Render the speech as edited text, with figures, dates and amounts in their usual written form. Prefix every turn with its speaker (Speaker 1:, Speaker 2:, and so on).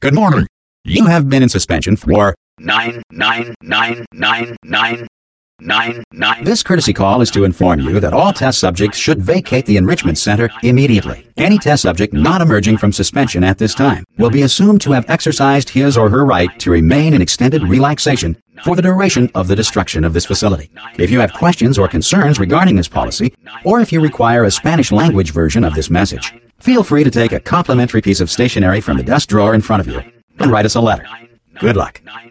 Speaker 1: Good morning. You have been in suspension for
Speaker 2: 9999999.
Speaker 1: This courtesy call is to inform you that all test subjects should vacate the enrichment center immediately. Any test subject not emerging from suspension at this time will be assumed to have exercised his or her right to remain in extended relaxation for the duration of the destruction of this facility. If you have questions or concerns regarding this policy, or if you require a Spanish language version of this message, feel free to take a complimentary piece of stationery from the desk drawer in front of you and write us a letter. Good luck.